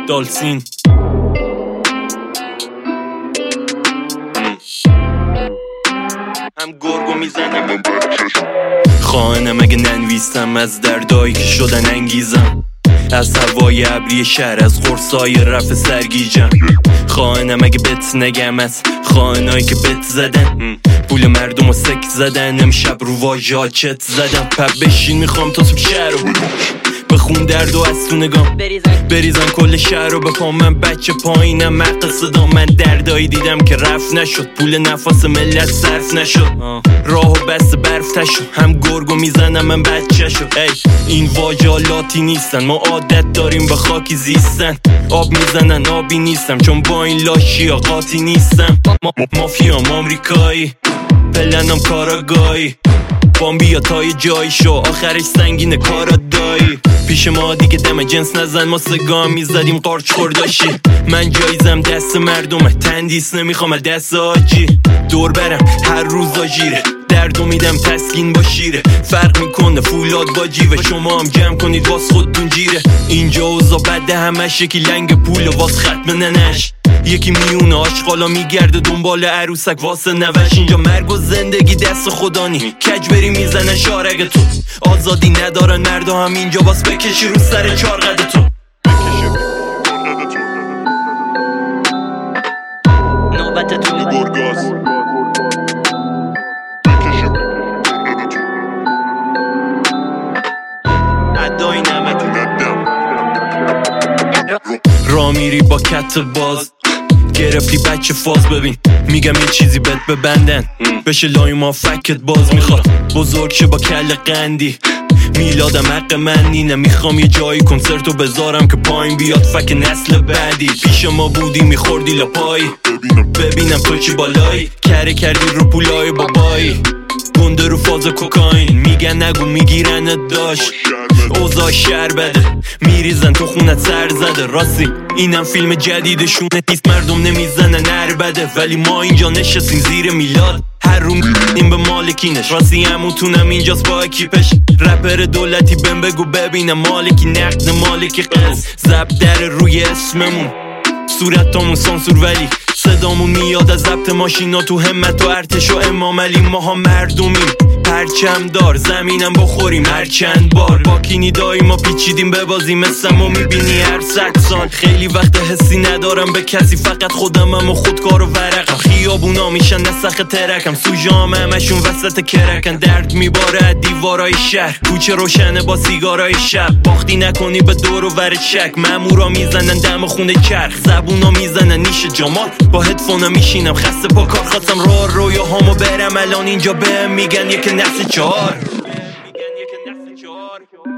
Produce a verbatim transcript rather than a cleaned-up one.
دالسین هم گرگو میزنم خواهنم اگه ننویسم از دردایی که شدن انگیزم، از هوای ابری شهر، از قرصای رفع سرگیجم. خواهنم اگه بت نگم از خواهنایی که بت زدن، پول مردم و سک زدن، امشب رو واژه چت زدم. پب بشین میخوام تا صبح شهر رو بخون درد و از تو نگام بریزن کل شهر رو بپام. من بچه پایینم مق صدا، من دردایی دیدم که رفت نشد، پول نفاس ملت صرف نشد، راهو بست برف تشد، هم گرگو میزنم من بچه شد. ای این واژالاتی نیستن، ما عادت داریم به خاکی زیستن، آب میزنن آبی نیستم چون با این لاشی ها قاطی نیستم. ما مافیام آمریکایی پلنم کاراگاهی، بامبی یا تای جایی شو آخرش سنگین کارا دایی. پیش ما دیگه دم جنس نزن، ما سگام میزدیم قارچ خورداشی. من جایزم دست مردمه، تندیس نمیخوام دست آجی. دور برم هر روز آجیره، دردو میدم تسکین با شیره. فرق میکنه فولاد با جیوه، شما هم جمع کنید واس خودتون جیره. اینجا اوزا بده همش یکی لنگ پول واس ختم ننش، یکی میونه آشغالا میگرده دنبال عروسک واسه نوش. اینجا مرگ و زندگی دست خدا نی، کج بری میزنن شارگ تو. آزادی ندارن مردا هم اینجا، باس بکشی رو سر چارقد تو. نوبت تو گرگاز ادای نمک را میری با کت باز، گرفتی بچه فاز. ببین میگم یه چیزی بهت ببندن، بشه لای ما فکت باز. میخواد بزرگ شه با کل قندی، میلادم حق من نینه. میخوام یه جایی کنسرتو بذارم که پایین بیاد فک نسل بعدی. پیش ما بودی میخوردی لپایی، ببینم تو چی بالایی، کره کردی رو پولای بابایی. گنده رو فاز کوکاین، میگن نگو میگیرن داشت. اوضاع شهر بده، میریزن تو خونت سر زده. راستی اینم فیلم جدیدشونه نیست، مردم نمیزنن هر بده، ولی ما اینجا نشستیم زیر میلاد هر رو میدیم به مالکینش. راستی هموتونم اینجاست با اکیپش، رپر دولتی بهم بگو ببینم مالکی نقد مالکی قز. زب در روی اسممون صورتامون سانسور، ولی صدامون میاد از ضبط ماشینا تو همت و ارتش و امام علی. ماها مردمیم پرچم دار، زمینم بخوریم هر چند بار. با کینی دایی ما پیچیدیم ببازیم، مثل ما میبینی هر صد سال. خیلی وقت حسی ندارم به کسی، فقط خودمم و خودکار و ورقم. خیابونا میشن نسخ ترکم، سوژام همشون وسط کرکن. درد میباره از دیوارای شهر، کوچه روشنه با سیگارای شب. باختی نکنی به دور و ور چک، مامورا میزنن دم خونه چرخ. زبونا میزنن نیش جمال، با هدفونا میشینم خسته پا کار. خواستم راه رویاهامو برم، الان اینجا بهم میگن یک نسل چهار.